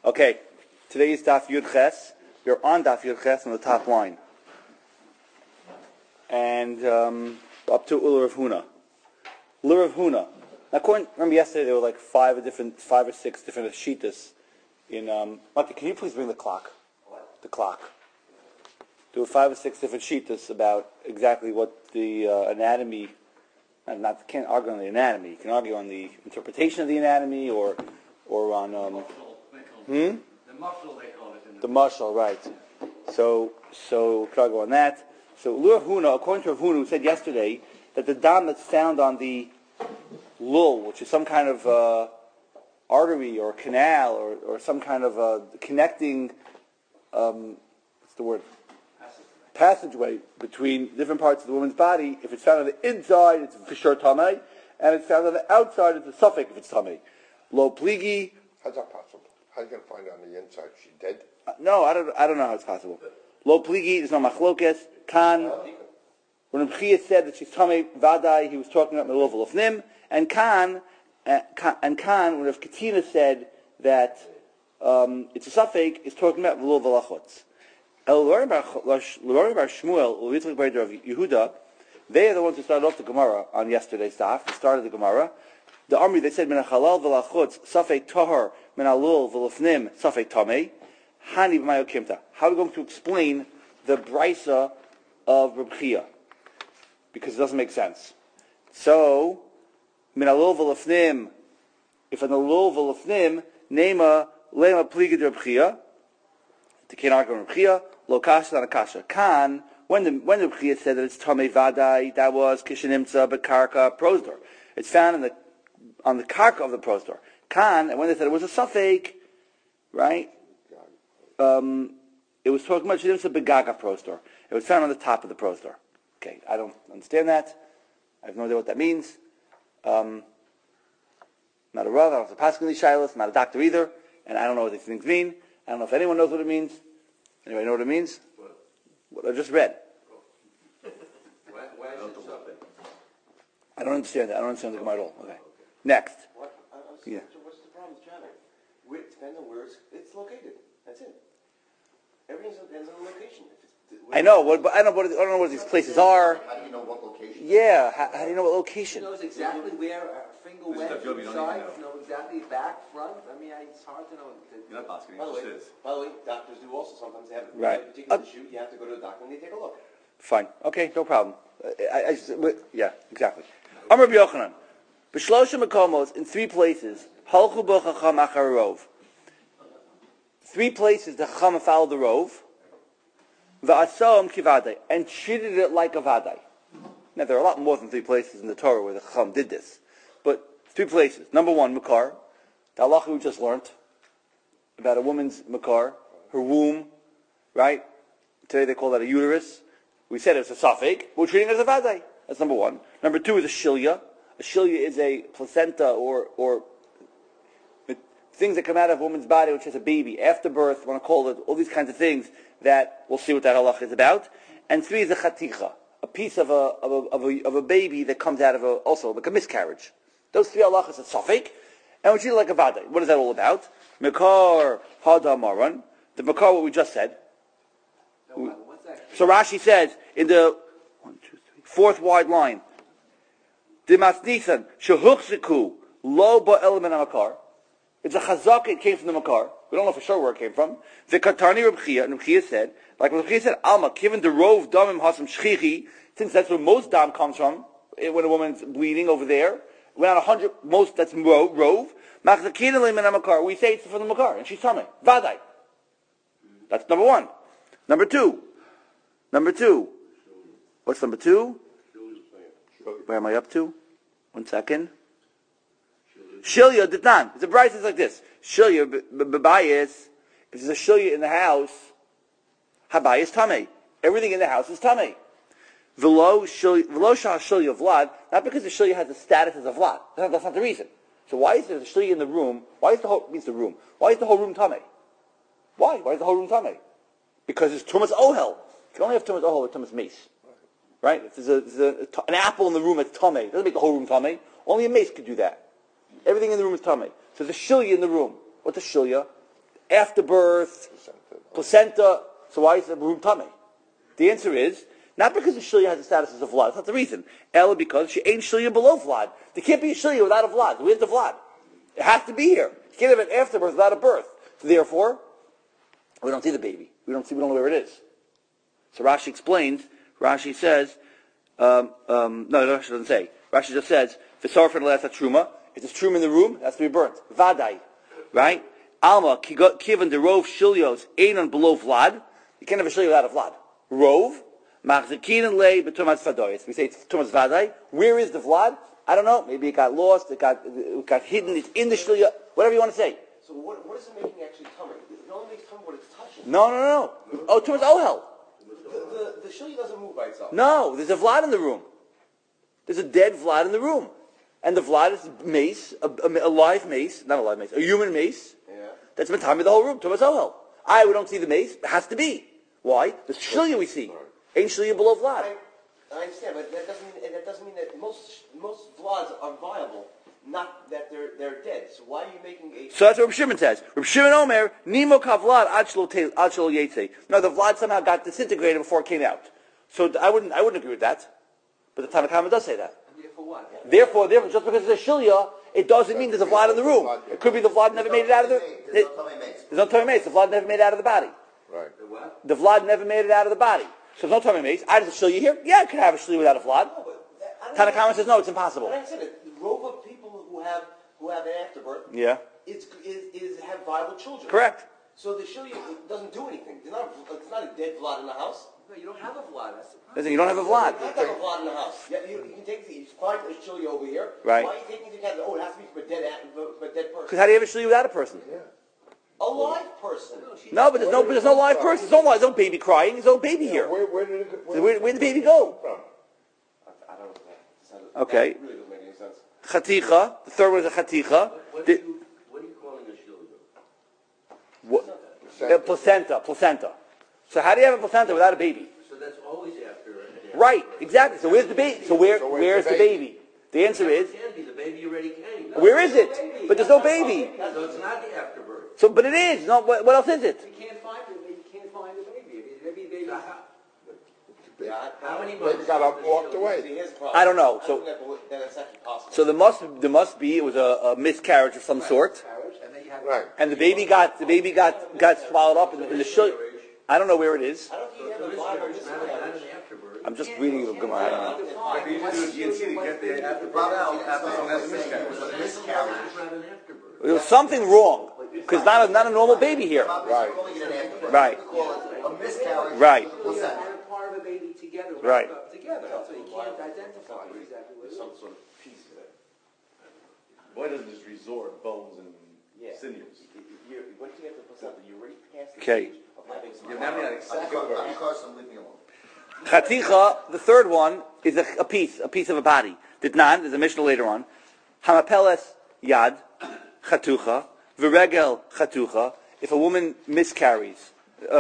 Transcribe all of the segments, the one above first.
Okay, today is Daf Yud Ches. We're on Daf Yud Ches on the top line. And up to Ula Rav Huna. Ula Rav Huna. Now, remember yesterday there were like five or six different shitas in... Mati, can you please bring the clock? What? The clock. There were 5 or 6 different shitas about exactly what the anatomy... can't argue on the anatomy. You can argue on the interpretation of the anatomy or on... The mushal, they call it. The mushal, right. So could argue on that. So Rav Huna, according to Rav Huna, who said yesterday that the dam that's found on the lul, which is some kind of artery or canal or some kind of connecting, what's the word? Passageway between different parts of the woman's body. If it's found on the inside, it's for sure tamei, and it's found on the outside, it's a suffix if it's tamei. Lo pligi. How's that possible? How are you going to find her on the inside? Is she dead? No, I don't know how it's possible. Lo pligi, there's no machlokes. Kan, when Rabchia said that she's tamei vadai, he was talking about melov lofnim, and Kan, when Rav Katina said that it's a suffix, is talking about melov lachotz. L'Orim bar Shmuel, Ulitzlik bar Yehuda, they are the ones who started off the Gemara on yesterday's daf. They started the Gemara. The Amri, they said, Min ha'chalal v'lachutz, safek tahar, min ha'lul v'lofnim, safek tamei, hani b'mayo kimta. How are we going to explain the brisa of Reb Chia? Because it doesn't make sense. So, min ha'lul v'lofnim, if an ha'lul v'lofnim, nema lema pligid Reb Chia, the Kenarka Reb Chia, lo kasha and akasha. Kan, when Reb Chia said that it's tamei vadai, that was kishenimtza bekarka prosdor. It's found on the karka of the prosdor. Kan, and when they said it was a suffix, right? It was talking about kishenimtza begaga prosdor. It was found on the top of the prosdor. Okay, I don't understand that. I have no idea what that means. Not a rav, I don't have to pass any shilas, not a doctor either, and I don't know what these things mean. I don't know if anyone knows what it means. Anybody know what it means? What I just read. Why is it suffix? I don't understand that. I don't understand the Gemara at all. Okay. Next. Yeah. What's the problem with China? It depends on where it's located. That's it. Everything depends on the location. I know, but I don't know what these places are. How do you know what location? Yeah, how do you know what location? She knows exactly where her finger went, inside, know exactly back, front. I mean, it's hard to know. You're not asking. By the way, doctors do also sometimes have right. A particular shoot. You have to go to the doctor and they take a look. Fine. Okay, no problem. Yeah, exactly. Amar Rabbi Yochanan, b'shlosha makomos, in 3 places, halchu bo chacham achar rov. 3 places the chacham followed the rov, v'asom kivadai, and treated it like a vadai. Now, there are a lot more than 3 places in the Torah where the chacham did this, but 3 places. Number 1, makar, the halacha we just learned about a woman's makar, her womb, right? Today they call that a uterus. We said it's a suffix, but we're treating it as a vadai. That's number 1. Number 2 is a shilya. A shilya is a placenta or things that come out of a woman's body which has a baby, after birth, want to call it, all these kinds of things that we'll see what that halach is about. And 3 is a chaticha, a piece of a baby that comes out of also like a miscarriage. Those 3 halachas are suffix, and we treat it like a vadai. What is that all about? Mekar hadamaran, the mekar what we just said. So Rashi says in the 4th wide line, Dimasnisan shehuchziku lo ba'el min hamakar. It's a chazak. It came from the makar. We don't know for sure where it came from. The Katani Reb Chia, and Reb Chia said, like Reb Chia said, Alma given the rov damim hasam shchichi, since that's where most dam comes from. When a woman's bleeding over there, when 100 most that's rov. Machzakin le min hamakar. We say it's from the makar, and she's tummy vadai. That's number 1. Number 2. What's number 2? Where am I up to? 1 second. Shilya ditnan. The price is like this. Shilya b'bayis. If there's a shilya in the house, habayis tamei. Everything in the house is tamei. V'lo shah shilya vlad. Not because the shilya has the status as a vlad. That's not the reason. So why is there a shilya in the room? Why is the whole room? Why is the whole room tamei? Why? Why is the whole room tamei? Because it's tumas ohel. You can only have tumas ohel with tumas mace. Right? If there's an apple in the room that's tamei, it doesn't make the whole room tamei. Only a mace could do that. Everything in the room is tamei. So there's a shilya in the room. What's a shilya? afterbirth, placenta. So why is the room tummy? The answer is not because the shilya has the status as a vlad. That's not the reason. Ella because she ain't shilya below vlad. There can't be a shilya without a vlad. Where's the vlad? It has to be here. You can't have an afterbirth without a birth. So therefore, we don't see the baby. We don't know where it is. So Rashi explains. Rashi says, no, Rashi doesn't say. Rashi just says, "V'sarfen le'as truma." If there's truma in the room, it has to be burnt. Vadai, right? Alma kivan derov shilyos einon below vlad. You can't have a shilya without a vlad. Rov machzekin lei betumas vadoyis. We say it's tumas vadai. Where is the vlad? I don't know. Maybe it got lost. It got hidden. It's in the shilya. Whatever you want to say. So what is it making actually tummy? It only makes tummy when it's touching. No. Oh, tumas ohel. The shilya doesn't move by itself. No, there's a vlad in the room. There's a dead vlad in the room. And the vlad is mace, a live mace, not a live mace, a human mace. Yeah. That's matami the whole room. Tumas ohel. We don't see the mace. It has to be. Why? The shilya we see. Ain't shilya below vlad. I understand, but that doesn't mean that most vlads are viable. Not that they're dead. So why are you making a? So that's what Reb Shimon says. Reb Shimon Omer nimo kavlad achlo yetze. No, the vlad somehow got disintegrated before it came out. So I wouldn't agree with that. But the Tanna Kama does say that. Therefore what? Therefore, just because there's a shilya, it doesn't mean there's a vlad in the room. It could be the vlad never made it out of the. There's no tummy mace. The vlad never made it out of the body. Right. The what? The vlad never made it out of the body. So there's no tummy mace. There's a shilya here. Yeah, I could have a shilya without a vlad. No, but Tanna Kama says no, it's impossible. But I said it. The rove of people who have an afterbirth. Yeah. Is have viable children. Correct. So the shilya doesn't do anything. It's not a dead vlad in the house. No, you don't have a vlad. That's the problem. Listen, you don't have a vlad. You have to have a vlad in the house. Yeah, you can take the find a shilya over here. Right. Why are you taking the cat? Oh, it has to be from a dead person. Because how do you have a shilya without a person? A live person. No, but there's no live person. There's no baby crying. There's no baby here. Where did it go? Where did the baby go? I don't know. Okay. That really doesn't make any sense. Chaticha. The third one is a chaticha. What are you calling a shilya? Placenta. So how do you have a placenta without a baby? So that's always after. Right, exactly. So where's the baby? So where's the baby? The answer is, It can be. The baby already came. where is it? But there's no baby. So it's not the afterbirth. So, but it is. No, what else is it? You can't find the baby. You can't find the baby. Maybe the baby. How many months? Baby got up, walked away. I don't know. So, that's actually possible. so there must be. It was a miscarriage of some sort, And then you have Right. and the baby got swallowed up in the shul. I don't know where it is. I don't think you have a It's vlad or not miscarriage. an afterbirth. I'm just reading the Gemara. I don't know. Maybe you need to do a GNC to get the afterbirth out after someone has a miscarriage. It's not an afterbirth. There was something wrong because not a normal baby here. Right. Right. A miscarriage. Right. Part of a baby together. Right. Together. So you can't identify exactly what it is. Some sort of piece of it. Why doesn't just resort bones and Yeah. sinews? Once you get the placenta, you're already past the Okay. stage of having some. You're not exactly Leave me alone. Chaticha, the third one, is a piece of a body. Ditnan, there's a Mishnah later on. Hamapeles yad, chatucha, v'regel chatucha. If a woman miscarries,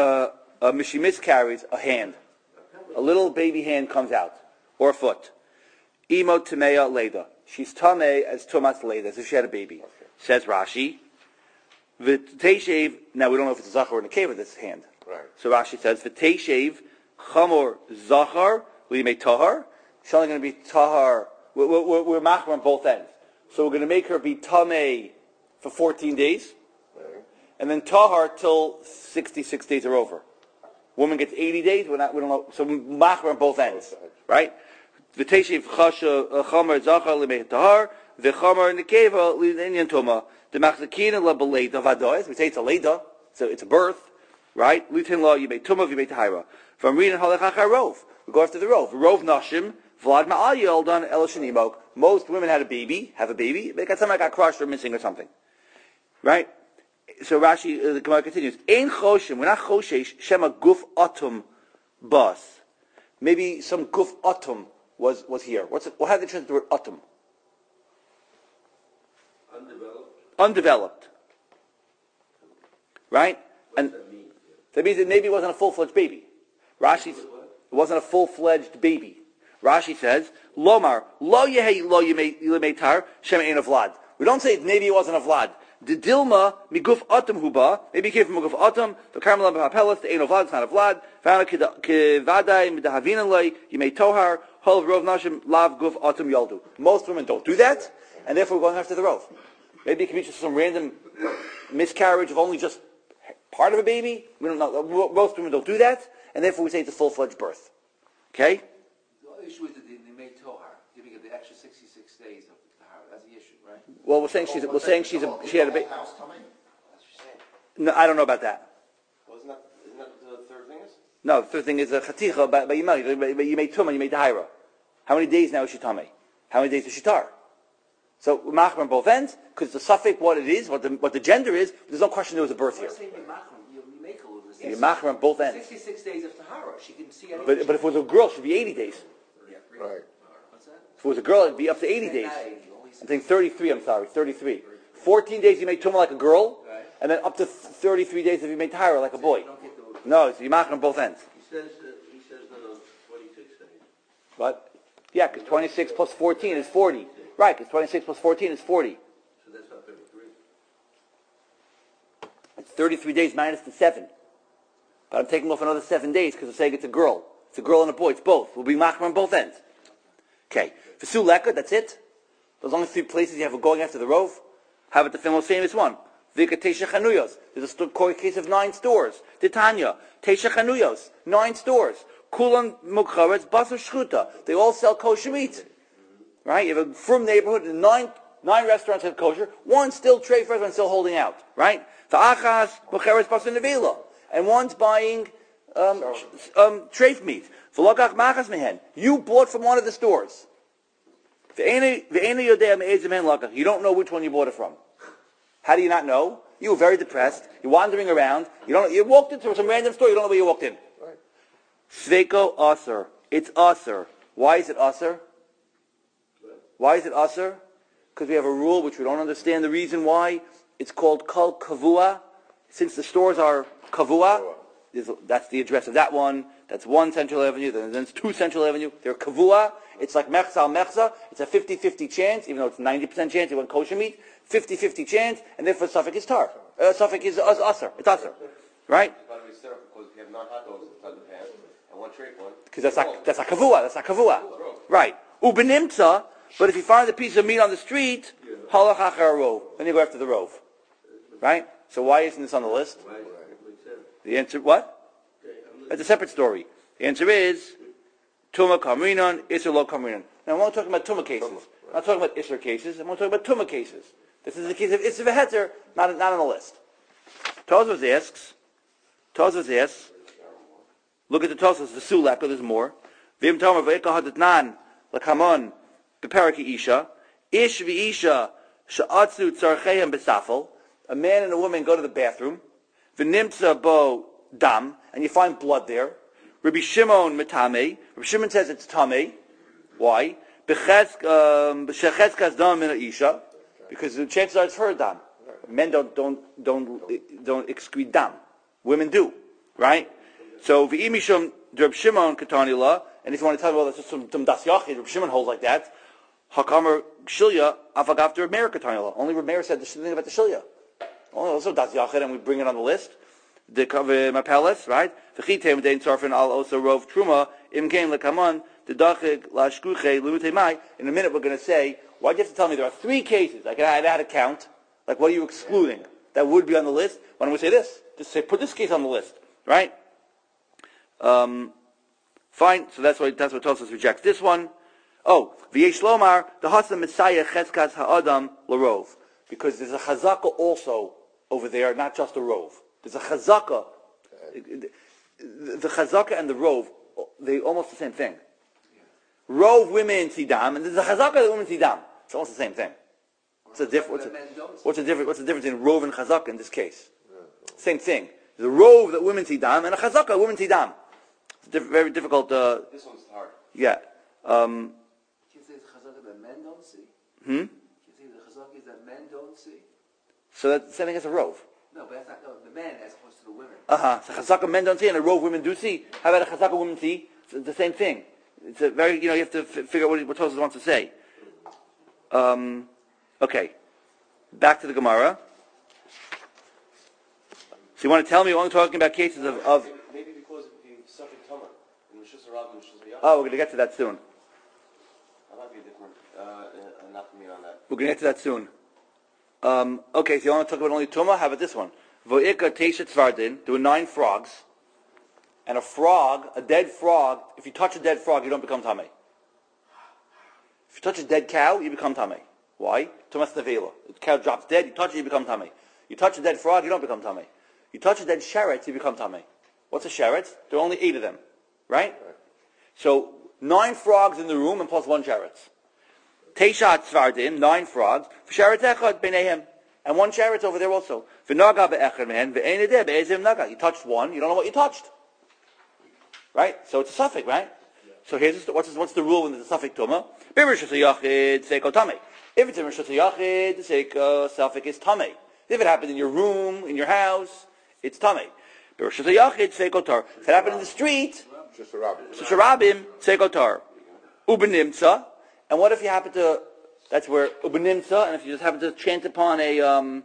she miscarries a hand. A little baby hand comes out, or a foot. Imo tamea leda. She's tamei as tumas leda, as if she had a baby. Says Rashi. V'teishev, now we don't know if it's a zachar or a nekeva, this hand. Right. So Rashi says, v'teishev chamor zachar limei tahar. She's only going to be tahar. We're machmer on both ends. So we're going to make her be tamei for 14 days. Right. And then tahar till 66 days are over. Woman gets 80 days. We don't know. So machmer on both ends, right? V'teishev chamor zachar limei tahar. V'chamor nekeva linyan toma. The machzakina la beleda vadois. We say it's a leda. So it's a birth, right? Lutin law yimei tuma v'yimei tahira. From reading halachach rov. We go after the rov. Rov nashim vlad ma'al yeldan el shenimok. Most women have a baby. They got something got crushed or missing or something, right? So Rashi, the Gemara continues. Ein choshim. We're not choshesh shema guf atum bas. Maybe some guf atum was here. What how do they translate the word atum? Undeveloped. Right? And that means it maybe wasn't a full-fledged baby. Rashi, it wasn't a full-fledged baby. Rashi says, Lomar, lo yehei lo yemei tar, shem ein a vlad. We don't say maybe it wasn't a vlad. The Dilma miguf atom huba. Maybe he came from miguf atom. The Carmela b'hapelas. The Ein Vlad. It's not a Vlad. Found kevadai midahavina lay. You may tohar. Hol rov nashim lav guf atom yaldu. Most women don't do that, and therefore we're going after the rov. Maybe it could be just some random miscarriage of only just part of a baby. We don't know. Most women don't do that, and therefore we say it's a full-fledged birth. Okay? The issue is that they made tohar, giving it the extra 66 days of tahara. That's the issue, right? Well, she had a baby. That's what you're saying. No, I don't know about that. Isn't that the third thing is? No, the third thing is a chaticha, but you made tumah, you made tahira. How many days now is she tummy? How many days is she tar? So machmer on both ends, because the suffix, what it is, what the gender is, there's no question there was a birth here. You make a little bit. You machmer on both ends. 66 days of tahara. She can see anything. But if it was a girl, it should be 80 days. Right. What's that? If it was a girl, it'd be up to 80 days. Not 80, only I'm saying 33, 33. 14 days you make tumah like a girl, right. and then up to 33 days if you make tahira like a boy. You don't get the... No, so you machmer on both ends. He says 26 days. What? Yeah, because 26 plus 14 is 40. Right, because 26 plus 14 is 40. So that's not 33. It's 33 days minus the 7. But I'm taking off another 7 days because I'm saying it's a girl. It's a girl and a boy. It's both. We'll be machmer on both ends. Okay. For Suleka, that's it. As long as 3 places you have going after the rove. How about the most famous one? Vika Tesha Chanuyos. There's a case of 9 stores. Titania. Tesha Chanuyos. 9 stores. Kulan Mukharetz, Basar Shchuta. They all sell kosher meat. Right? You have a frum neighborhood, and 9 restaurants have kosher. 1 still trade for and still holding out. Right? Ta'achas Mukharetz Basar Nevela. And 1's buying treif meat. V'lokach machas mehen. You bought from one of the stores. You don't know which one you bought it from. How do you not know? You were very depressed. You're wandering around. You walked into some random store. You don't know where you walked in. Sveko aser. It's aser. Why is it aser? Why is it aser? Because we have a rule which we don't understand the reason why. It's called kol kavua. Since the stores are kavua, that's the address of that one. That's 1 Central Avenue. Then it's 2 Central Avenue. They're kavua. It's like mechza al mechza. It's a 50-50 chance, even though it's 90% chance you want kosher meat. 50-50 chance, and therefore suffix is tar. Suffix is aser. It's aser. Right? Because if you have non-hot dogs inside the pan, and 1 tray one. Because that's not kavua. That's not kavua. Right. Ubenimtza, but if you find a piece of meat on the street, halach achar rov. Then you go after the rov. Right? So why isn't this on the list? The answer, what? That's a separate story. The answer is, Tuma Kamrinan, Isser Lo Kamrinan. Now, I'm only talking about Tuma cases. I'm not talking about Isser cases. I'm only talking about Tuma cases. This is the case of Isser V'Heter, not on the list. Tosfos asks, look at the Tosfos, the Suleka, there's more. V'im Tomer V'eka Hadatnan, L'kamon, B'peraki Isha, Ish V'Isha, Sha'atzu Tzarchehem B'Safel. A man and a woman go to the bathroom, V'nimtza Bo Dam, and you find blood there. Rabbi Shimon Metame. Rabbi Shimon says it's Tameh. Why? B'shechezkas dam min isha, because the chances are it's her dam. Men don't excrete dam. Women do, right? So v'imishum Rabbi Shimon katanila, and if you want to tell me, well, that's just some das yachid. Rabbi Shimon holds like that. Hakamer shilya afagafter Rabbi Meir katanila. Only Rabbi Meir said the thing about the shilya. Only also das yachid, and we bring it on the list. The cover my palace, right? V'chitem dein tzarfen al also rov truma im gain lekaman the dachig lashkuche lumute mai. In a minute, we're going to say, why do you have to tell me there are 3 cases? I had to count. Like, what are you excluding? That would be on the list. Why don't we say this? Just say, put this case on the list, right? Fine. So that's why Tosfos rejects this one. Oh, v'yesh lomar the hasam messiah cheskas ha'adam larov, because there's a chazaka also over there, not just a rov. There's a chazaka. The chazaka and the rov, they almost the same thing. Rov women see dam, and there's a chazaka that women see dam. It's almost the same thing. What's the difference in rov and chazaka in this case? Same thing. There's a rov that women see dam, and a chazaka that women see dam. It's very difficult. This one's hard. Yeah. Can you say the chazaka that men don't see? Can you say the chazaka is that men don't see? So that's the same thing as a rov. No, but that's not the men as opposed to the women. So chazaka men don't see and a rov women do see. How about a chazaka women see? It's the same thing. It's a very, you have to figure out what Tosfos wants to say. Okay. Back to the Gemara. So you want to tell me we're only talking about cases of Maybe because of the suffix Tomer, and Rishus Harab and Rishus Yachid. oh, we're going to get to that soon. That might be different. Not for me on that. We're going to get to that soon. Okay, so you want to talk about only Tumah? How about this one? Vo'ika Teshet Svardin, there were 9 frogs, and a frog, a dead frog, if you touch a dead frog, you don't become Tameh. If you touch a dead cow, you become Tameh. Why? Tumas Nevela. The cow drops dead, you touch it, you become Tameh. You touch a dead frog, you don't become Tameh. You touch a dead sheret, you become Tameh. What's a sheret? There are only 8 of them. Right? So, 9 frogs in the room and plus 1 sheret. Teishat Svardim, 9 frogs, Sheret Echad B'neihem, and 1 sheret over there also. V'naga be'echad mehen, ve'ein edeh be'ezim naga. You touched one, you don't know what you touched. Right? So it's a suffix, right? So here's what's the rule when there's a suffix Tumah? B'rishus ha'yachid, seiko tamei. If it's in Rishus ha'yachid, the seiko suffix is tamei. If it happened in your room, in your house, it's tamei. B'rishus ha'yachid, seiko tar. If it happened in the street, Just a rabbit. so sharabim, seiko tar. Ubenimtza. And what if you happen to, that's where ubenimtza, and if you just happen to chant upon a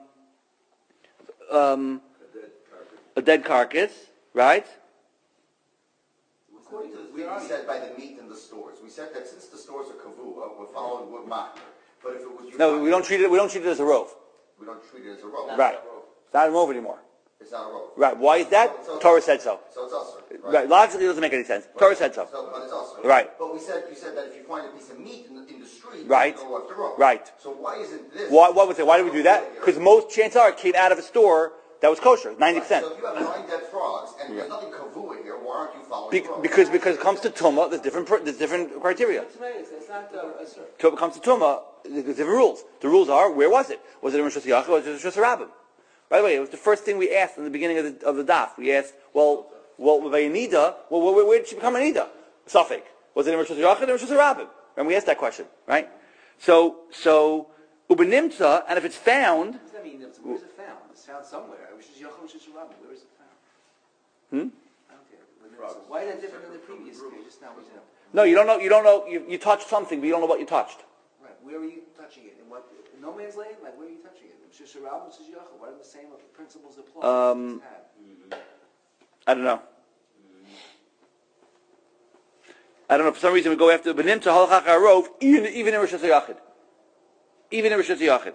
dead carcass, right? According to this, we said by the meat in the stores. We said that since the stores are kavua, we're following what Machner. But if it was No, we don't treat it as a rove. We don't treat it as a rove. Right. It's not a rove anymore. It's not a rove. Right. Why is that? Torah said so. So it's also Right. Logically, it doesn't make any sense. Torah said so. But it's also Right. But you said that if you find a piece of meat in the street, Right. you don't know what to rove. Right. So why isn't this? Why would say? Why did we do that? Because most chances are it came out of a store that was kosher, 90%. So if you have 9 dead frogs and there's nothing kavua here, why aren't you following the rove? Because it comes to tumah, there's different criteria. It's not, So it comes to tumah, there's different rules. The rules are, where was it? Was it in Rishus Yachid or was it in Rishus Rabbim? By the way, it was the first thing we asked in the beginning of the daf. We asked, well, by Anida, where did she become Anida? Safek. Was it in Rishus Yachid or Rishus Rabbim? And we asked that question, right? So ubenimtza, and if it's found, what does that mean? Where's it found? It's found somewhere. Rishus Yachid, Rishus Rabbim. Where is it found? I don't get it. Why is that different than the previous case? Just now, no, you don't know, you touched something, but you don't know what you touched. Right. Where were you touching it? In what? In no man's land? Like, where are you touching it? Rishus Rabbim, Rishus Yachid. What are the same principles apply? I don't know. For some reason we go after Benimtza Halachach Harov, even in Rishus Yachid. Even in Rishus Yachid.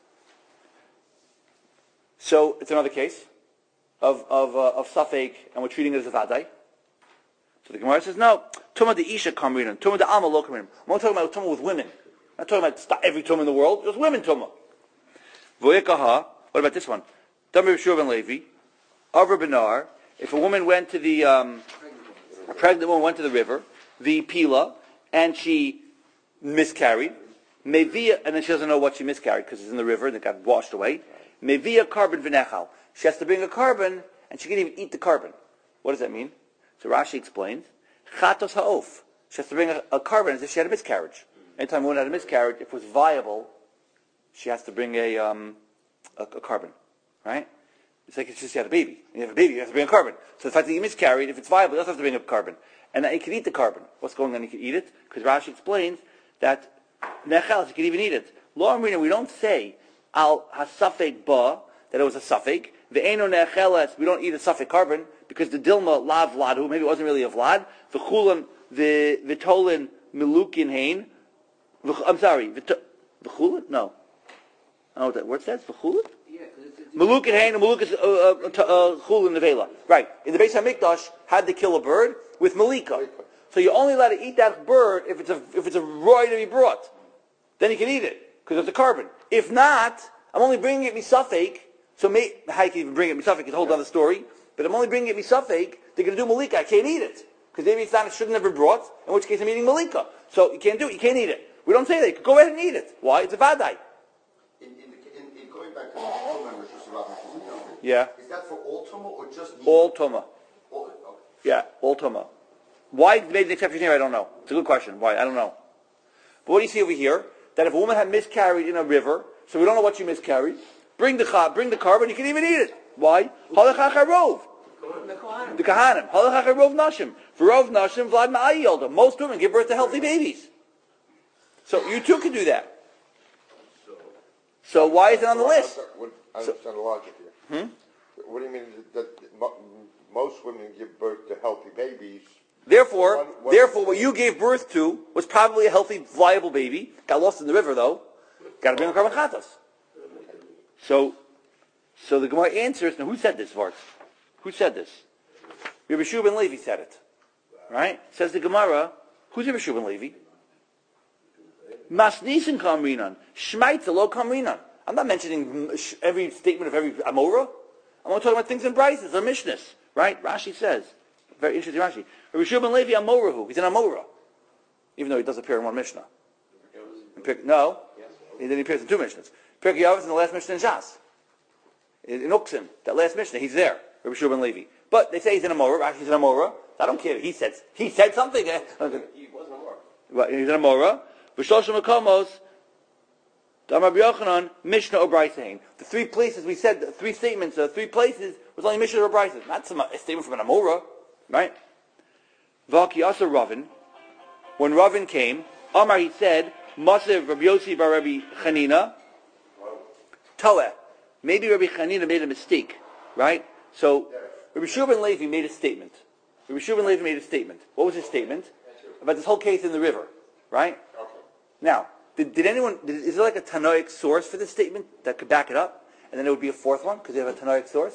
So it's another case of Safek, and we're treating it as a Vadai. So the Gemara says, no, Tumah de Isha Kamrinan, Tumah de Alma Lo Kamrinan. I'm not talking about Tumah with women. I'm not talking about every Tumah in the world, just women Tumah. Voyekaha, what about this one? Damir Shur ben Levi, Avra Benar, if a woman went to the, a pregnant woman went to the river, the Pila, and she miscarried, Mevia, and then she doesn't know what she miscarried because it's in the river and it got washed away. Mevia carbon v'nechal. She has to bring a carbon, and she can't even eat the carbon. What does that mean? So Rashi explains, Chatos ha'of. She has to bring a carbon as if she had a miscarriage. Anytime a woman had a miscarriage, if it was viable, she has to bring a carbon, right? It's like it's just you had a baby. When you have a baby, you have to bring a carbon. So the fact that you miscarried, if it's viable, you also have to bring a carbon. And then you can eat the carbon. What's going on? You can eat it, because Rashi explains that nechal, you can even eat it. Lo amrina, we don't say al hasafek ba, that it was a safek. The eno necheles, we don't eat a safek carbon, because the dilma lav vladu, maybe it wasn't really a vlad. The chulan, the vitolin milukin hain. I'm sorry, the chulan? No. I don't know what that word says. V'chulin? Yeah. Maluk and Hain and Maluk is Chulin Nevela. Right. In the Beis HaMikdash, had to kill a bird with Malika. So you're only allowed to eat that bird if it's a roy to be brought. Then you can eat it, because it's a carbon. If not, I'm only bringing it misafek. So how you can even bring it misafek is a whole other story. But I'm only bringing it misafek. They're going to do Malika. I can't eat it. Because maybe it's not, it shouldn't have been brought, in which case I'm eating Malika. So you can't do it. You can't eat it. We don't say that. You can go ahead and eat it. Why? It's a vadai. In going back to the Tumah and Rishus Rabbim, Yeah. is that for all Tumah or just meat? All Tumah. All, okay. Yeah, all Tumah. Why they made an exception here, I don't know. It's a good question. Why? I don't know. But what do you see over here? That if a woman had miscarried in a river, so we don't know what she miscarried, bring the carbon, you can even eat it. Why? Halachach harov. The Kahanim. Halachach harov nashim. V'rov nashim vlad ma'ayi yolda. Most women give birth to healthy babies. So you too can do that. So why is it on the list? I understand the logic here. What do you mean that most women give birth to healthy babies? Therefore, what you gave birth to was probably a healthy, viable baby. Got lost in the river, though. Got to bring a carbon chatas. So the Gemara answers. Now, who said this, Vart? Who said this? Rabbi Shua ben Levi said it. Right? Says the Gemara. Who's Rabbi Shua ben Levi? Masnisen kamrinan, shmaitza lo kamrinan. I'm not mentioning every statement of every Amora. I'm only talking about things in Brises or Mishnahs. Right? Rashi says. Very interesting Rashi. Rabbi Shua ben Levi Amorahu. He's an Amora. Even though he does appear in one Mishnah. No. Then he appears in two Mishnahs. Pirkei Avos in the last Mishnah in Shas. In Uksim, that last Mishnah, he's there. Rabbi Shua ben Levi. But they say he's an Amora. Rashi's an Amora. I don't care. He said something. He wasn't a Amora. Right, he's an Amora. V'shloshim makomos, Damar B'Yochanan, Mishnah or Braisain. The three places we said, the three statements, three places was only Mishnah or Braisain. Not a statement from an Amora, right? V'aki Asa Ravin. When Ravin came, Amar he said, Masiv Rabbi Yossi bar Rabbi Chanina, Toeh. Maybe Rabbi Chanina made a mistake, right? So Rabbi Shua ben Levi made a statement. Rabbi Shua ben Levi made a statement. What was his statement? About this whole case in the river, right? Okay. Now, is there like a Tanoic source for this statement that could back it up? And then there would be a fourth one, because they have a Tanoic source?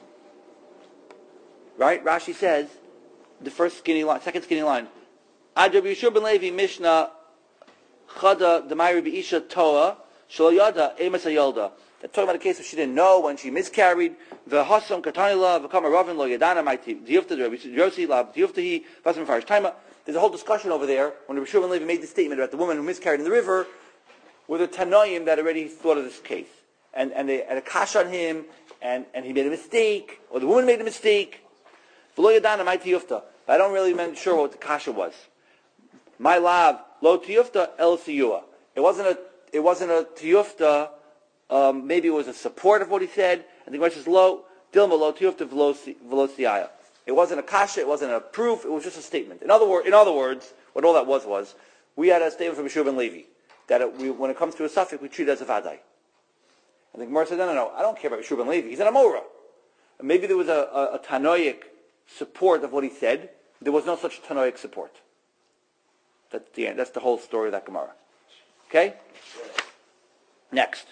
Right? Rashi says, the second skinny line, Ad Rabbi Yeshua ben Levi Mishnah Chada D'Mayri B'Isha Toa Shelo Yada Emes HaYolda. They're talking about a case where she didn't know when she miscarried. V'Hasam Katanila V'Kama Ravin Lo Yadana Ma'Ti Diyufta Rabbi Yossi La Diyuftahi V'Asam Farish Taima. There's a whole discussion over there when Rabbi Shua ben Levi made the statement about the woman who miscarried in the river with a Tanoim that already thought of this case. And they had a kash on him, and he made a mistake, or the woman made a mistake. V'lo Yadana Ma'Ti Diyufta. I don't really sure what the kasha was. My lab, lo tiyufta el siyua. It wasn't a tiyufta. Maybe it was a support of what he said. And the Gemara says lo dilma lo tiyufta v'lo siyaya. It wasn't a kasha. It wasn't a proof. It was just a statement. In other words, what all that was we had a statement from Yeshua ben Levi that when it comes to a suffix, we treat it as a vadai. And the Gemara said, no, I don't care about Yeshua ben Levi. He's an amora. And maybe there was a tanoic support of what he said. There was no such tanoic support. That's the end. That's the whole story of that Gemara. Okay? Next.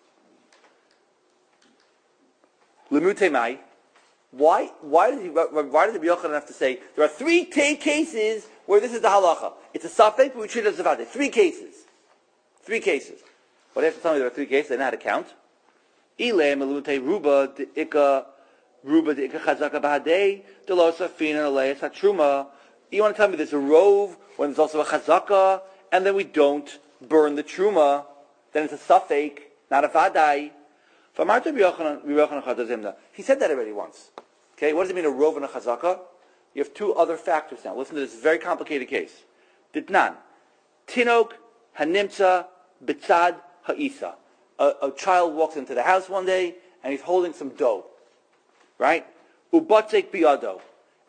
Lemute mai. Why does Rabbi Yochanan have to say there are three cases where this is the halacha? It's a suffix, but we treat it as a vade. Three cases. What do you have to tell me there are three cases? I know how to count. Ile melute ruba de ika chazaka bahadei de lo safina aleis hatruma. You want to tell me there's a rove when there's also a chazaka, and then we don't burn the truma, then it's a suffix, not a vadai. He said that already once. Okay, what does it mean a rove and a chazaka? You have two other factors now. Listen to this very complicated case. Ditnan. Tinok hanimtza bitzad ha'isa. A child walks into the house one day, and he's holding some dough. Right? Ubatzek biyado.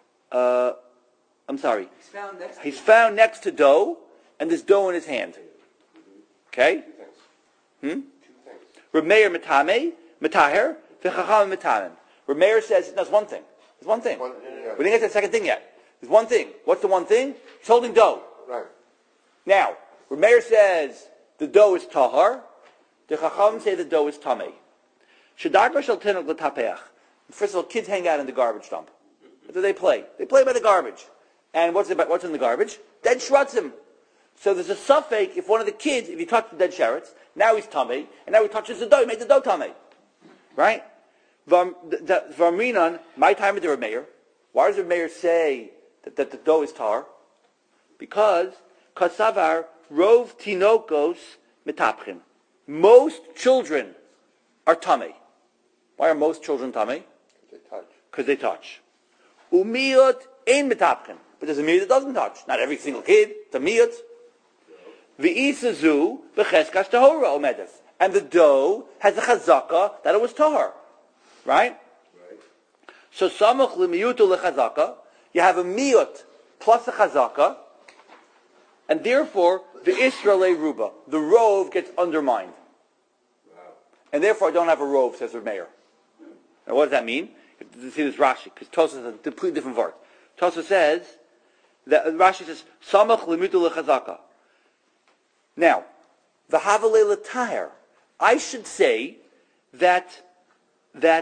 He's found next to dough, and there's dough in his hand. Okay? Two things. Reb Meir metaher, v'chacham metamen. Reb Meir says, that's one thing. There's one thing. We didn't get to the second thing yet. There's one thing. What's the one thing? He's holding dough. Right. Now, Reb Meir says the dough is tahar. The chacham say the dough is tamei. Shadagar shel tenok l'tapeach. First of all, kids hang out in the garbage dump. What do they play? They play by the garbage. And what's in the garbage? Dead shratzim. So there's a suffix if one of the kids, if he touched the dead sherets, now he's tamei, and now he touches the dough, he made the dough tamei. Right? Varminan, my time with the Reb Meir. Why does Reb Meir say that the dough is tar? Because kasavar rov tinokos mitapchim. Most children are tamei. Why are most children tamei? Because they touch. Umiyot ein mitapchim. But there's a miyot that doesn't touch. Not every single kid. It's a miyot. V'isazu v'cheskas tahora omedes. And the dough has a chazaka that it was tahor. Right? So samach lemiyutu lechazaka. You have a miyot plus a chazaka. And therefore, the Israelay ruba, the rove gets undermined. And therefore I don't have a rove, says Reb Meir. Now what does that mean? You see this Rashi, because Tosfos is a completely different word. Tosfos says, Rashi says, Samach lemitu lechazaka. Now, v'havalei l'taher. I should say that the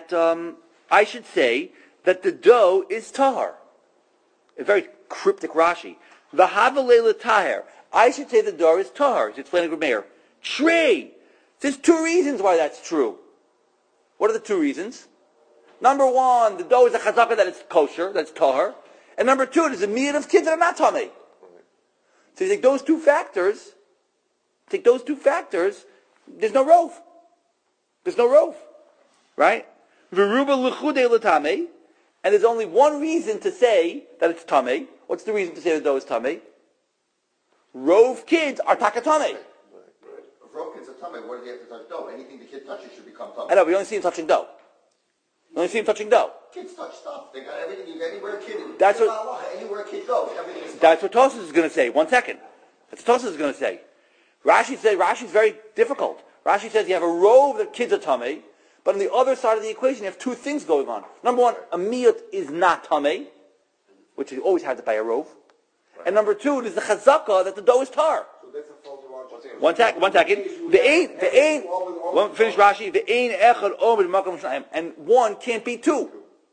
dough is tahar. A very cryptic Rashi. V'havalei l'taher. I should say the dough is tahar. It's explaining to Meir. Trey. There's two reasons why that's true. What are the two reasons? Number one, the dough is a chazaka that it's kosher, that's tahar. And number two, there's a million of kids that are not tamei. So you take those two factors, there's no rove. There's no rove. Right? V'ruba l'chudei l'tamei. And there's only one reason to say that it's tamei. What's the reason to say the dough is tamei? Rove kids are takatame. Rove kids are tummy. What do they have to touch dough? Anything the kid touches should become tummy. I know, we only see him touching dough. Kids touch stuff. They got everything. You anywhere a kid. Anywhere a kid goes, everything is. That's what Tosfos is going to say. 1 second. That's what Tosfos is going to say. Rashi's very difficult. Rashi says you have a rove that kids are tamei, but on the other side of the equation you have two things going on. Number one, a miyut is not tamei, which you always have to buy a rove. Right. And number two, there's the chazaka that the dough is tar. So that's a faulty logic. One second. Finish Rashi. And one can't be two.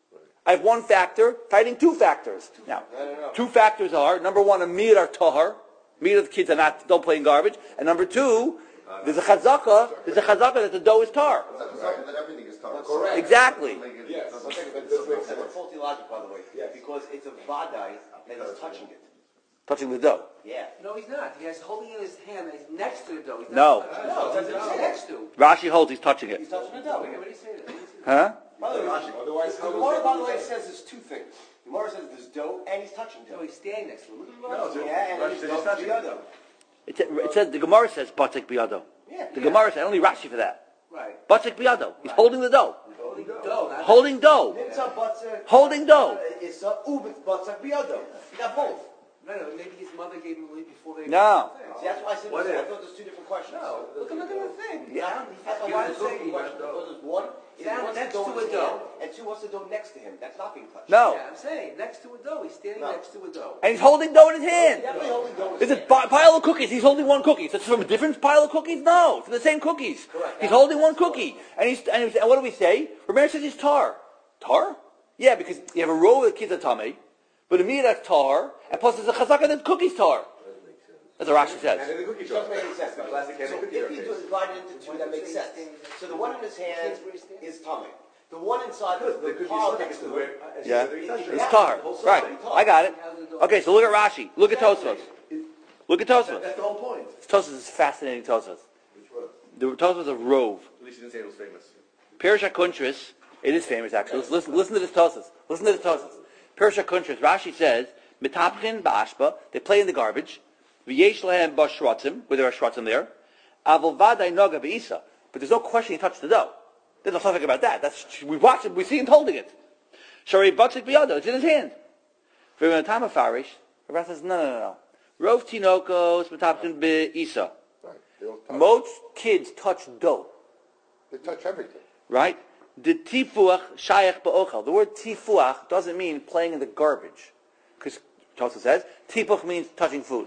I have one factor fighting two factors. Now, two factors are, number one, a miyut are tahar. Miyut of the kids don't play in garbage. And number two, there's a chazaka that the dough is tar. That everything is tar. Correct. Exactly. Yes. That's a faulty logic, by the way. Yes. Because it's a vadai that is touching it. Touching the dough. Yeah. No, he's not. He's holding it in his hand and he's next to the dough. He's No. No, it doesn't say next to. Rashi holds he's touching it. He's touching the dough. Wait, what did he say that? Huh? By the way, Otherwise, the Gemara, by the way, says there's two things. The Gemara says there's dough and he's touching No, dough. he's standing next to him. Look at the No, Gemara. Yeah, and Rashi he's says he's touching touching the dough. It says the Gemara says batik biyado. Yeah. The Gemara says only Rashi for that. Right. Batik biyado. He's holding the dough. Holding dough. not- Holding dough. Nimtza batzak. Holding dough. It's a ubit batzak biyado. You got both. No, maybe his mother gave him a lead before they... No. See, that's why I said What I if? thought there's two different questions. No, look at the thing. Yeah, that's why I said two questions. Because there's one, he Down wants next the dough to in a his dough. hand, and two wants the dough next to him. That's not being touched. No. Yeah, I'm saying, next to a dough. He's standing No. next to a dough. And he's holding dough in his hand. Definitely holding dough in Is his it hand. pile of cookies? He's holding one cookie. So it's from a different pile of cookies? No. It's from the same cookies. Correct. He's holding one cookie. And what do we say? Rameir says he's tar. Tar? Yeah, because you have a row of kids at Tamei, but a meat that's tar, and plus there's a chazaka that cookies tar. That's what Rashi And says. then the cookie It jar. doesn't make any sense. The plastic So and the cookie if jar you case. divide it into two, that makes sense. So the one in his hand is tummy. The one inside The the cookie pile is next to where it. Yeah. whether he touched it. It's tar. Right. I got it. Okay, so look at Rashi. Look at Tosfos. Look at Tosfos. That's the whole point. Tosfos is fascinating Tosfos. Which one? The Tosfos of Rove. At least you didn't say it was famous. Pirush HaKuntris, it is famous actually. Listen to this Tosfos. Listen to this Tosfos. Pirush HaKuntris, Rashi says, Mitapchin ba'ashpa, they play in the garbage. V'yesh lahem b'shratzim, where there are shratzim there. Avol vaday noga be'isa. But there's no question he touched the dough. There's no something about that. We watch it, we see him holding it. Shari batzik biyado, it's in his hand. V'yonatama farish, the Rav says, no. Rov tinokos mitapchin be'isa. Right. They all touch. Most kids touch dough. They touch everything. Right? The tifuach shayach ba'ochel. The word tifuach doesn't mean playing in the garbage. Because Tosfos says, tifuach means touching food.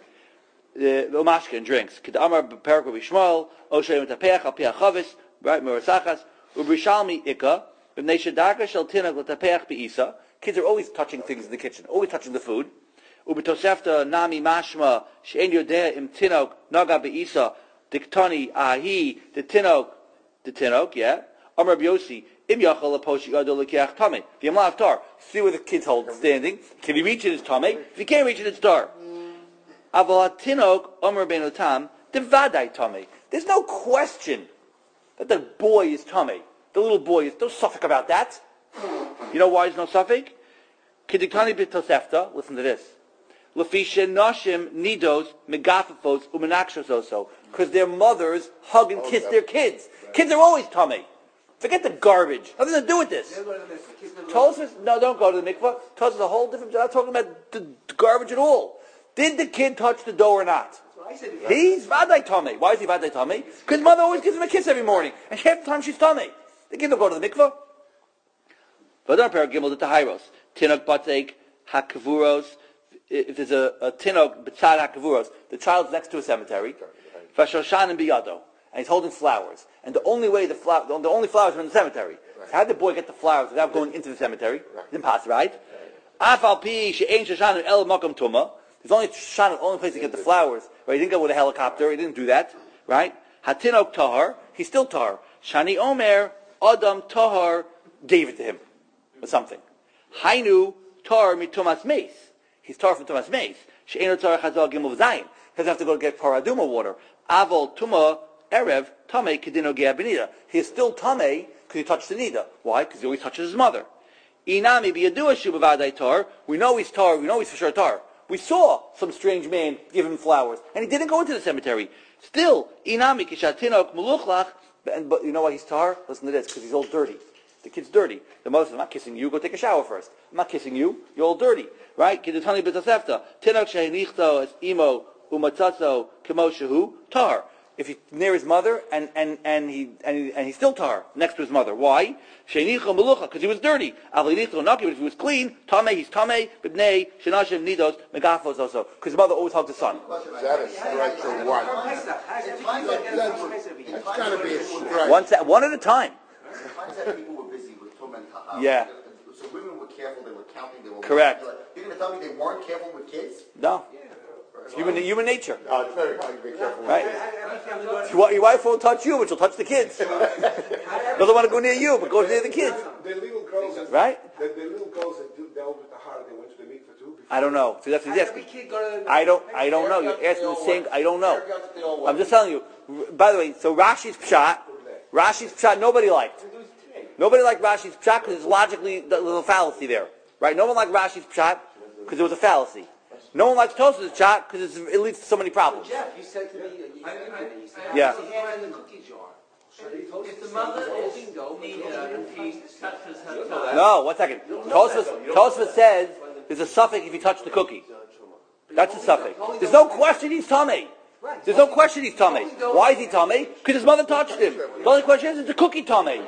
The umashka and drinks. Kid amar b'perak b'shmuel, oshay metapeach al piach chavis, right, merasachas, ubrishalmi ikka, b'nei shadaka shel tinag l'tapeach b'isa. Kids are always touching things in the kitchen, always touching the food. Ubitosefta nami mashma, she'en yodea im tinok, naga b'isa, diktani ahi, the tinok, yeah. Amar b'yosi, im yachal aposhi yado l'kiach tameh. The yamlav tar. See where the kids hold standing. Can he reach it, it's tameh. If he can't reach it, it's tar. Aval tinok, Amar ben Otam, devadai tameh. There's no question that the boy is tameh. The little boy is, no suffix about that. You know why there's no suffix? Kidiktani b'tosefta, listen to this. Lefisha nashim nidos megafifos umenakshos also. Because their mothers hug and kiss their kids. Kids are always tummy. Forget the garbage. Nothing to do with this. Tosfos, no, don't go to the mikvah. Tosfos is a whole different. I'm not talking about the garbage at all. Did the kid touch the dough or not? He's vaday tummy. Why is he vaday tummy? Because mother always gives him a kiss every morning, and half the time she's tummy. The kid don't go to the mikvah. V'adar per gimel the tahiros. Tinok batek hakavuros. If there's a tinok b'tzad hakavuros, the child's next to a cemetery. V'shoshan and biyado, and he's holding flowers. And the only way the only flowers are in the cemetery. So how did the boy get the flowers without going into the cemetery? It's impossible, right? Afal pi she'ein shoshan el makom tuma. There's only Shoshan, the only place to get the flowers. Right? He didn't go with a helicopter. He didn't do that. Right? Hatinok tahar. He's still tahar. Shani Omer Adam tahar gave it to him or something. Hainu tahar mitumas meis. He's tahar from tumas meis. She'enu tahar chazal gimel v'zayin. He doesn't have to go get paraduma water. Avol tuma erev tamei kedino gea benida. He is still tamei because he touched the nida. Why? Because he always touches his mother. Inami biyadua shubavadai tahar. We know he's tahar. We know he's for sure tahar. We saw some strange man give him flowers, and he didn't go into the cemetery. Still, inami kishatinok muluchlach. But you know why he's tar? Listen to this, because he's all dirty. The kid's dirty. The mother says, "I'm not kissing you. Go take a shower first. I'm not kissing you. You're all dirty, right?" Kidutani b'tasefta tinok shehinichto es imo umatzatzo kemo shehu tar. If he's near his mother and he's still tar next to his mother. Why? Sheinicho melucha, because he was dirty. Avlinicho naki, but if he was clean, tamei, he's tamei. B'bnei shenashem nidos megafos also, because his mother always hugged his son. That is strike to one. It's got to be a strike. One at a time. Sometimes that people were busy with Tum and Tahar. Yeah. So women were careful. They were counting. They were correct. You're going to tell me they weren't careful with kids? No. It's human nature. It's very hard to be careful. Right? Your wife won't touch you, but she'll touch the kids. Doesn't want to go near you, but goes near the kids. The little girls that, right? The little girls that dealt with the heart, they went to the mikveh too. I don't know. So that's exactly. I don't know. You're asking the same. I don't know. I'm just telling you. By the way, so Rashi's pshat, nobody liked. Nobody liked Rashi's pshat because it's logically there was a fallacy there, right? No one liked Rashi's pshat because there was a fallacy. No one likes Tosafos' pshat because it leads to so many problems. Jeff, you said to me, yeah. hand in the cookie jar. If the mother is neither and he touches her toe. No, 1 second. Tosafos says there's a suffix if you touch the cookie. That's a suffix. There's no question he's tummy. There's no question he's tummy. Why is he tummy? Because his mother touched him. The only question is, it's a cookie tummy.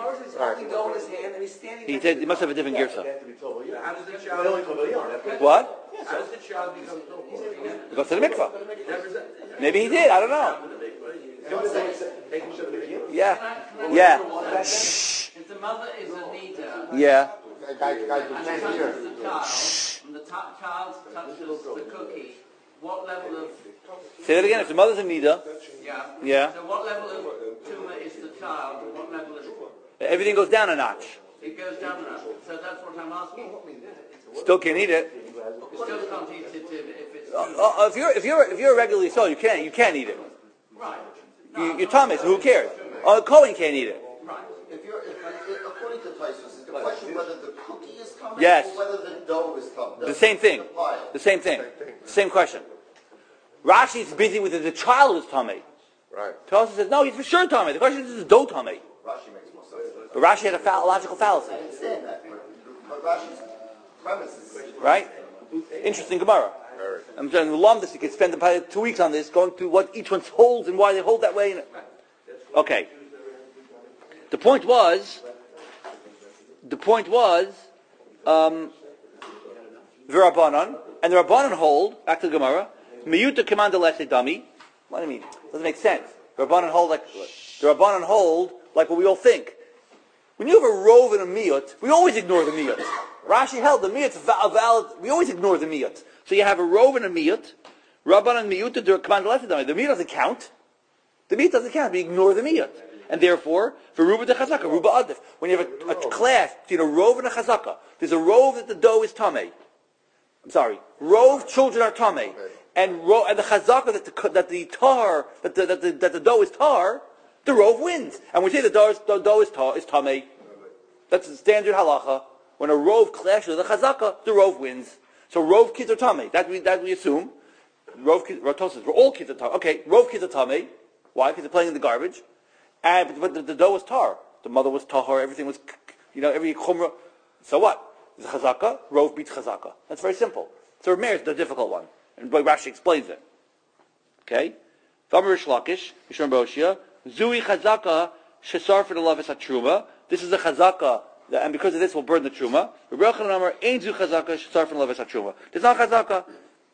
He said he must have a different girsa. What? How does the child become tummy? He goes to the mikvah. Maybe he did. I don't know. Yeah. Shh. If the mother is a leader, yeah. and touches the child, and the child touches the cookie, what level of... Say that again. If the mother's in nida. Yeah. So what level of tumah is the child, and what level is... Everything goes down a notch. It goes down a notch. So that's what I'm asking. Still can't eat it. You still can't eat it if it's... If you're a regularly sold, you can't eat it. Right. You're Thomas, so who cares? A Kohen can't eat it. Right. According to Tosafos, is the question whether the cookie is coming yes. or whether the dough is coming? The same thing. The same thing. Same question. Rashi's busy with the child is tummy. Right. Tosafos says, no, he's for sure tummy. The question is the dough tummy. Rashi makes more sense. But Rashi had a logical fallacy. I understand that, but Rashi's premise is... Right? Interesting Gemara. I'm trying to lump this. You could spend about 2 weeks on this, going through what each one holds and why they hold that way. Okay. The point was, V'Rabbanan, and the Rabbanan hold, back to the Gemara, Miyuta command lese dummy. What do you mean? Doesn't make sense. The Rabbanan hold like what we all think. When you have a rove and a miyut, we always ignore the miyut. Rashi held the miyut's valid. We always ignore the miyut. So you have a rove and a miyut. Rabbanan miyut to command lese dummy. The miyut doesn't count. The miyut doesn't count. We ignore the miyut. And therefore, for Ruba de Chazaka, Ruba Adif, when you have a class between a rove and a Chazaka, there's a rove that the dough is tamei. Rove children are tamei, and the Chazaka that the dough is tar, the rove wins. And we say the dough is tamei. That's the standard halacha. When a rove clashes with a Chazaka, the rove wins. So rove kids are tamei. That we assume. Rove kids, Tosafos, all kids are tamei. Okay, rove kids are tamei. Why? Because they're playing in the garbage. But the dough was tar. The mother was tahar. Everything was, every chumrah. So what? It's chazaka. Rove beats chazaka. That's very simple. So Rameir is the difficult one. And Rashi explains it. Okay? V'amar Rish Lakish, Mishram Boshia, Zui chazaka shesar for the lavis hatruma. This is a chazaka and because of this we'll burn the truma. Rabbi Yochanan Amar, Ein zu chazaka shesarfen leves hatruma. There's not chazaka.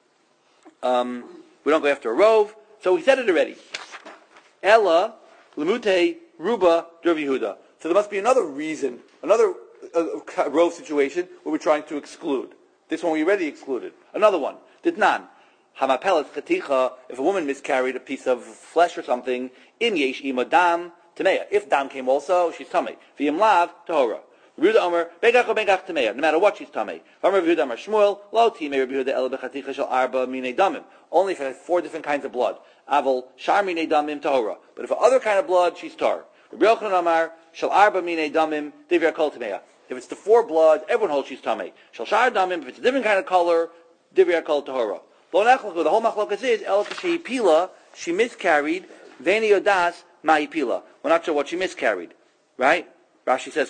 We don't go after a rove. So he said it already. Ella lemute ruba Rav Yehuda. So there must be another reason, another rove situation where we're trying to exclude. This one we already excluded. Another one. Ditnan. Hamapelet chaticha. If a woman miscarried a piece of flesh or something, im yesh ima dam tameya. If dam came also, she's tamei. V'im lav tahora. Rebuda Omer, Begach or Begach Tamei. No matter what, she's Tamei. Omer Rebuda Omer Shmuel, Lo Timei Rebuda El Bechaticha Shel Arba Minei Damim. Only if it has 4 different kinds of blood. Aval Shar Minei Damim Tahora. But if other kind of blood, she's Tar. Rabbi Yochanan Amar Shel Arba Minei Damim Divya Kol Tamei. If it's the 4 blood, everyone holds she's Tamei. Shel Shar Damim. If it's a different kind of color, Divya Kol Tahora. Lo Nechlach. The whole Machlokas is El Kashe Pila. She miscarried. Veni Yodas Mai Pila. We're not sure what she miscarried, right? Rashi says,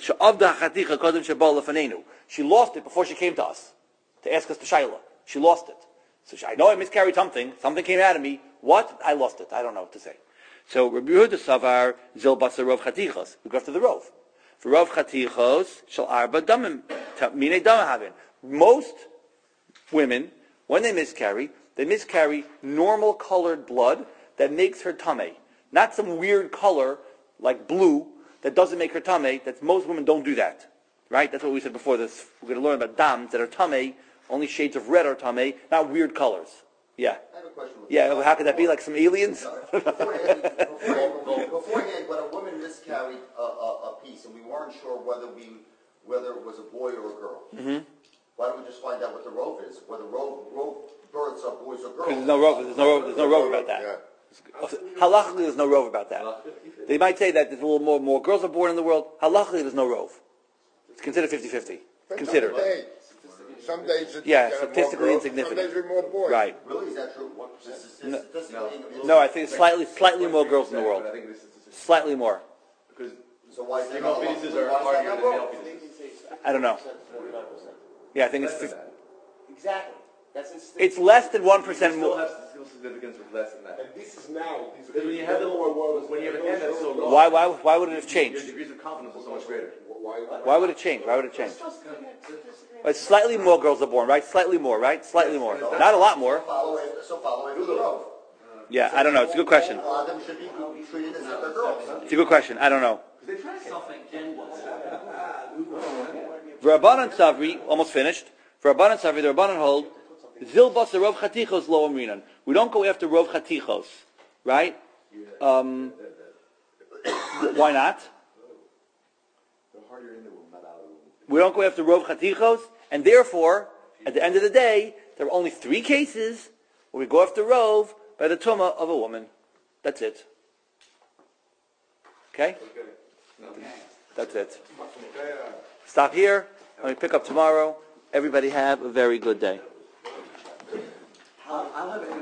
she lost it before she came to us to ask us to Shaila. She lost it. So I know I miscarried something. Something came out of me. What? I lost it. I don't know what to say. So Rabbi Yehuda Savar Zil Basa Rov Chatichos. We go after the Rov. For Rov Chatichos Shal Arba Damim Mine Damim. Most women, when they miscarry normal colored blood that makes her tamei. Not some weird color like blue that doesn't make her tamei. That most women don't do that, right? That's what we said before. This we're going to learn about dams that are tamei. Only shades of red are tamei, not weird colors. Yeah. I have a question. Yeah. How could that be? Like some aliens? Beforehand, when a woman miscarried a piece, and we weren't sure whether it was a boy or a girl. Mm-hmm. Why don't we just find out what the rove is? Whether rove births are boys or girls? There's no rove about that. Yeah. Halachically, there's no rove about that. They might say that there's a little more girls are born in the world. Halachically, there's no rove. It's considered 50-50. Considered. Some days it's statistically insignificant. Some days are more boys. Right. Really, is that true? No, I think it's slightly more girls in the world. Slightly more. So why is female fetuses are harder than male fetuses? I don't know. Yeah, I think it's Exactly. it's less than 1% Still more. have statistical significance with less than that. And this is now. Because when you have when you have an end that's so long, Why would it have your changed? degrees of confidence are so much greater. Why would it change? Well, slightly more girls are born, right? Slightly more, right? Slightly more. Not a lot more. follow it with the rove? Yeah, I don't know. It's a good question. A lot of them should be treated as if they're girls. It's a good question. I don't know. Something gender. V'Rabbanan Savri, almost finished. V'Rabbanan Savri, the Rabbanan hold, Zilbas the Rov Chatichos lo amrinan. We don't go after Rov Chatichos, right? Why not? We don't go after Rov Chatichos, and therefore, at the end of the day, there are only 3 cases where we go after Rov by the Tumah of a woman. That's it. Okay? That's it. Stop here. Let me pick up tomorrow. Everybody have a very good day.